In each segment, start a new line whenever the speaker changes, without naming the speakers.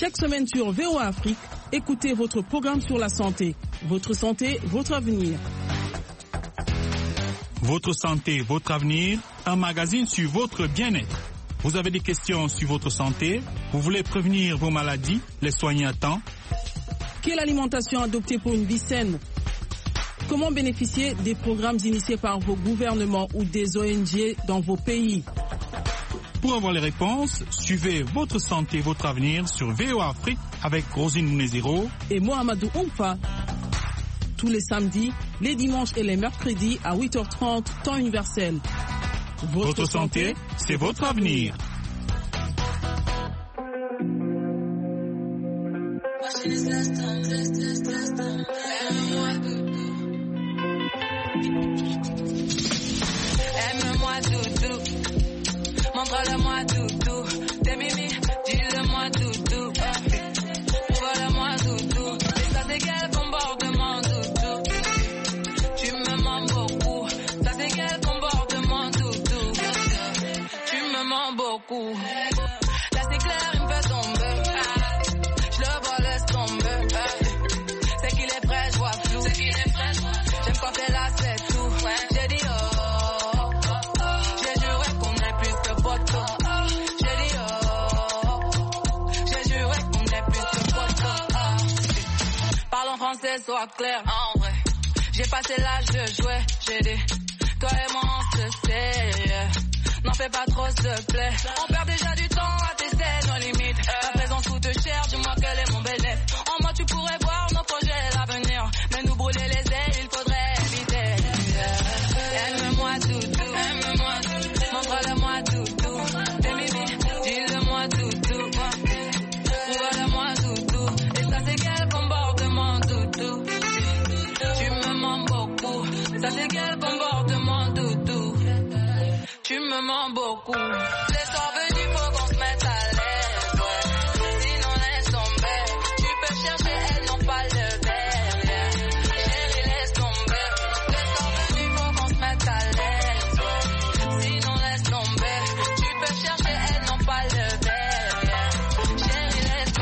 Chaque semaine sur VOA Afrique, écoutez votre programme sur la santé. Votre santé, votre avenir.
Votre santé, votre avenir, un magazine sur votre bien-être. Vous avez des questions sur votre santé? Vous voulez prévenir vos maladies, les soigner à temps?
Quelle alimentation adopter pour une vie saine? Comment bénéficier des programmes initiés par vos gouvernements ou des ONG dans vos pays?
Pour avoir les réponses, suivez Votre santé, votre avenir sur VOA Afrique avec Rosine Mouneziro
et Mohamedou Oumfa. Tous les samedis, les dimanches et les mercredis à 8h30, temps universel.
Votre santé, c'est votre avenir.
Aime-moi doudou, montre-le-moi doudou, t'es mimi, dis-le-moi doudou, prouve-le-moi doudou, et ça c'est quel comportement doudou, tu me mens beaucoup, ça c'est quel comportement doudou, tu me mens beaucoup, là c'est clair il me fait tomber, je le vois laisse tomber, c'est qu'il est prêt je vois flou, j'aime quand t'es là c'est tout, j'ai dit français soit clair, en vrai. J'ai passé l'âge de jouer, j'ai dit, toi et moi on se sait. N'en fais pas trop s'il te plaît. On perd déjà du temps à tester nos limites. Ta présence coûte cher, dis-moi quel est mon bénéfice. En moi tu pourrais voir nos projets et l'avenir. Mais nous brûler les ailes, il faudrait éviter. Aime-moi doudou, montre-le-moi doudou. T'es mimi, dis-le-moi doudou. Prouve-le-moi doudou. Et ça c'est quel comportement doudou. Tu me mens beaucoup. Ça c'est quel comportement doudou. Tu me mens beaucoup. Les soirs venus, faut qu'on se mette à l'aise, ouais. Sinon laisse tomber. Tu peux chercher, elles n'ont pas le verre, yeah. Chérie, laisse tomber. Les soirs venus, faut qu'on se mette à l'aise, ouais. Sinon laisse tomber. Tu peux chercher, elles n'ont pas le verre, yeah. Chérie, laisse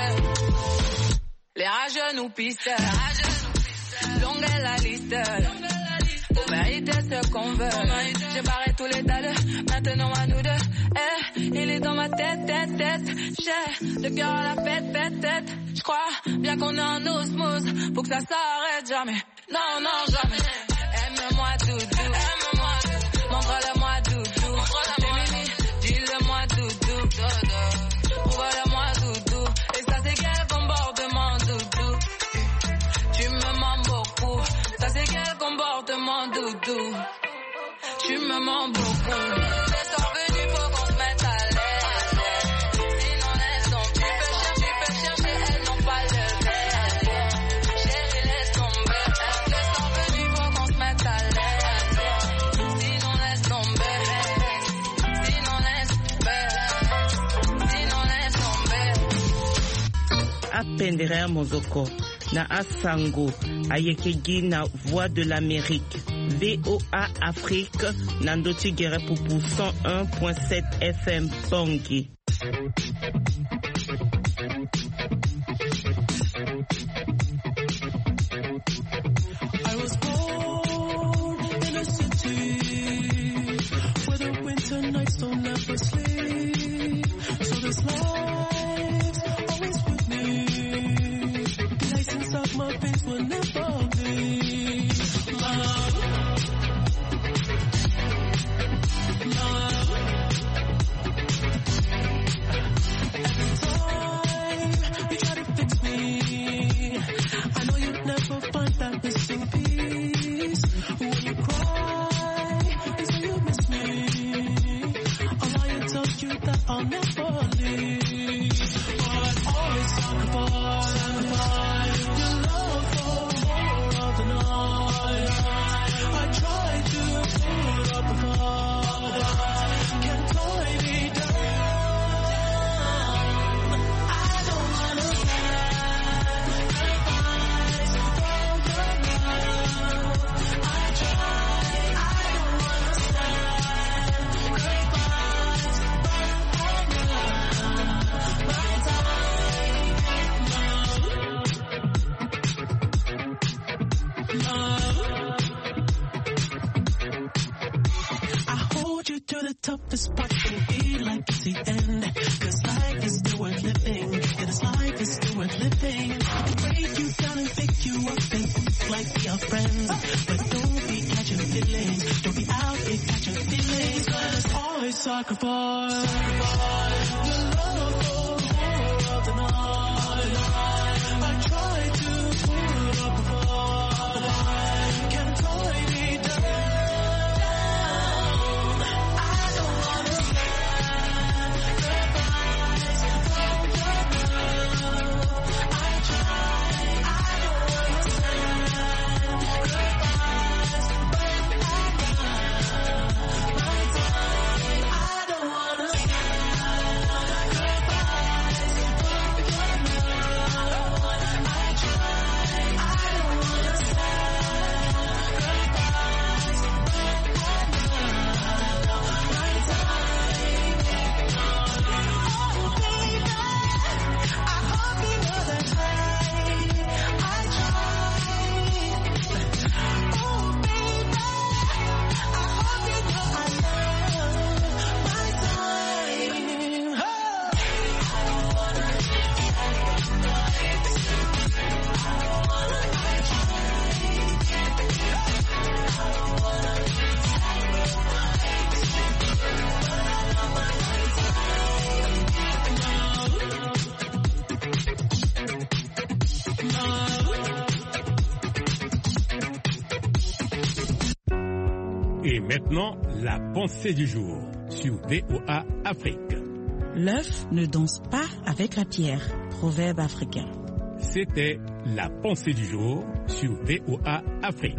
tomber. Les rageux nous pistent. Longue est la liste. Pour mériter ce qu'on veut. J'ai barré tous les dalles, maintenant à nous deux. Il est dans ma tête. J'ai le cœur à la fête. J'crois bien qu'on est en osmose. Faut que ça s'arrête jamais. Non, jamais. Aime-moi doudou. Montre-le-moi doudou. T'es mimi, dis-le-moi doudou. Prouve-le-moi doudou. Et ça c'est quel comportement doudou. Tu me mens beaucoup. Ça c'est quel comportement doudou. Tu me mens beaucoup. Les soirs venus, faut qu'on se mette à l'aise. Sinon laisse tomber. Tu peux chercher, elles n'ont pas le verre. Chérie, laisse tomber. Les soirs venus, faut qu'on se mette à l'aise. Sinon laisse tomber. Sinon laisse tomber.
Apendere Mozoko na Asango ayekegi na Voix de l'Amérique. VOA Afrique Nandoti Guérepoupou 101.7 FM Bangui.
I was born in a city where the winter nights don't ever sleep. So this life's always with me. The ice inside my veins will never be. toughest part can be like it's the end. Cause life is still worth living. Yeah, this life is still worth living. I can break you down and pick you up and act like we are friends. But don't be catching feelings. Don't be out here catching feelings. Cause always sacrifice your love for the night. I try to put up a fight. Can't tie me down. I don't wanna sacrifice from the love. I try. I don't wanna sacrifice, but my time. I don't wanna sacrifice from the love. I try. I don't wanna
Et maintenant, la pensée du jour sur VOA Afrique.
L'œuf ne danse pas avec la pierre. Proverbe africain.
C'était la pensée du jour sur VOA Afrique.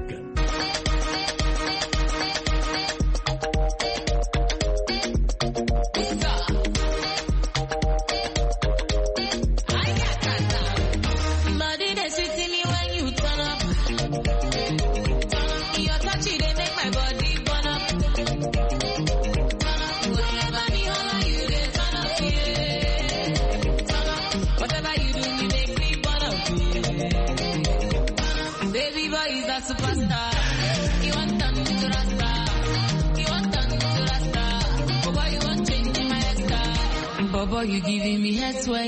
Boy, you giving me head sweat.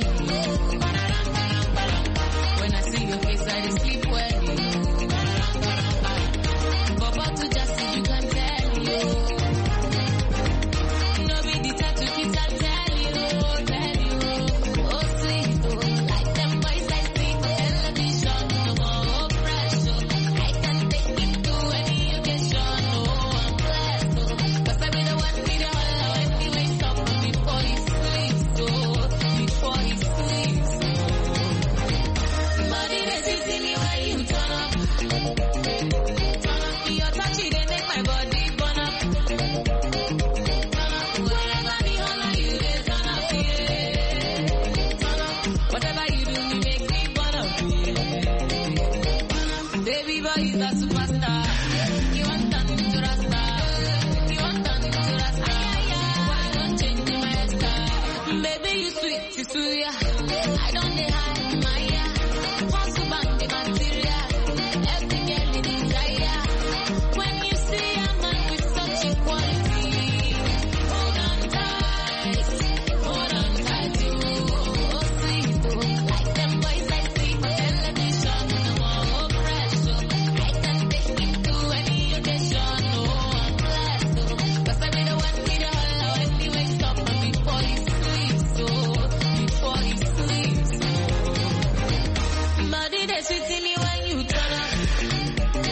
When I see your face, I just sleep well. Bobo to just you can tell you. No be the type to kiss, I'll tell you. Oh sweet, oh, like them boys I see television. No more pressure. I can take you to any occasion. Oh, I'm blessed, oh, cause I be the one with the whole when he wakes up before he sleeps. Before he sleeps, body they see me when you turn up. Your touch they make my body burn up. Wherever me holler you they turn up, yeah. Whatever you do, you make me burn up, yeah. Baby boy, is that super?